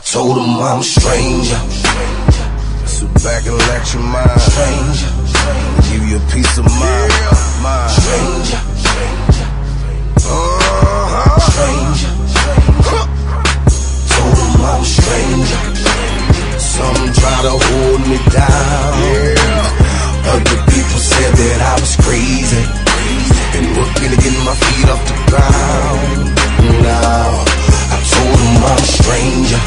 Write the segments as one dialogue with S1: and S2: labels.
S1: told them I'm a stranger. Sit back and let your mind. Stranger. Give you a peace of mind. Stranger. Stranger. Told them I'm a stranger. Some try to hold me down. Other people said that I was crazy. Been working to get my feet off the ground. Now I told them I'm a stranger.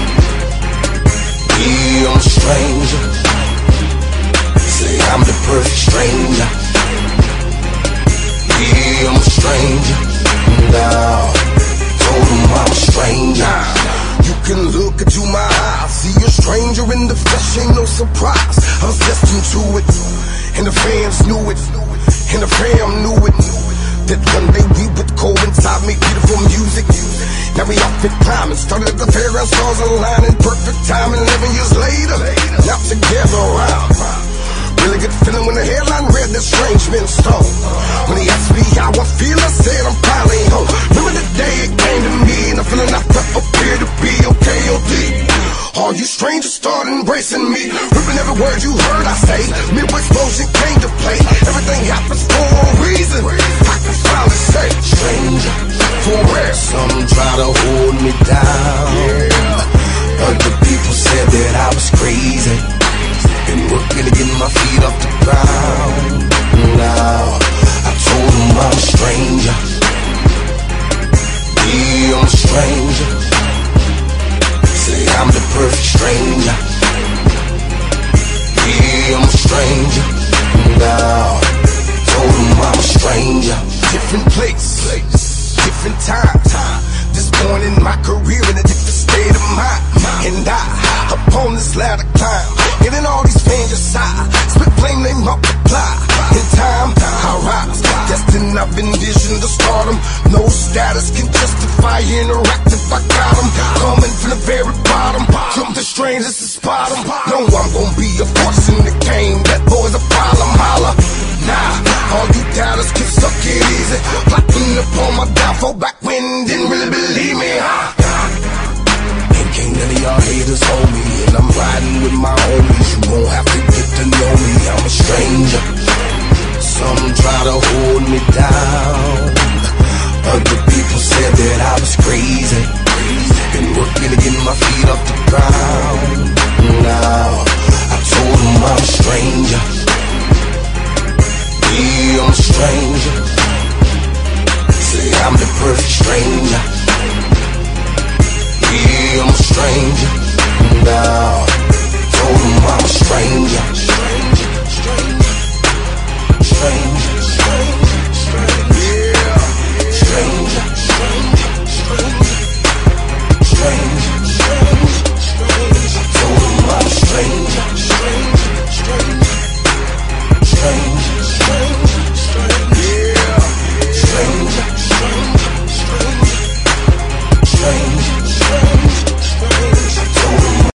S1: Yeah, I'm a stranger. Say I'm the perfect stranger. Yeah, I'm a stranger. Now told them I'm a stranger. You can look into my eyes, see a stranger in the flesh, ain't no surprise. I was destined to it, and the fans knew it, and the fam knew it. That one day we would coincide, make beautiful music. Now we off and climbing, started at the fairground, stars aligning, perfect timing. 11 years later, now together around. Really good feeling when the headline read that strange men stone. When he asked me how I feel, I said I'm finally home. Remember the day it came to me, and the feeling I felt appeared to be okay-O-D. All you strangers started embracing me, ripping every word you heard I say. Midwest explosion came to play. Everything happens for a reason. I can finally say, stranger, for where? Some try to hold me down. Other people said that I was crazy. Been working to get my feet off the ground. Now I told them I'm a stranger. Yeah, I'm a stranger. Say I'm the perfect stranger. Yeah, I'm a stranger. Now told them I'm a stranger. Different place, different time. This point in my career in a different state of mind. And I, upon this ladder climb, getting all these fans aside. Split flame, they multiply. In time, I rise. Destined, I've envisioned the stardom. No status can justify interactive. I got them coming from the very bottom. From the strangers to spot them. No, I'm gonna be a force in the game. That boy's a problem, holla. Nah, all you doubters can suck it easy. Plotting upon my downfall back when didn't really believe me, huh? And can't none of y'all haters hold me. And I'm riding with my homies. You won't have to get to know me. I'm a stranger. Some try to hold me down. Other people said that I was crazy. Been working to get my feet off the ground. Now I told them I'm a stranger. Yeah, I'm a stranger. Say I'm the perfect stranger. Yeah, I'm a stranger.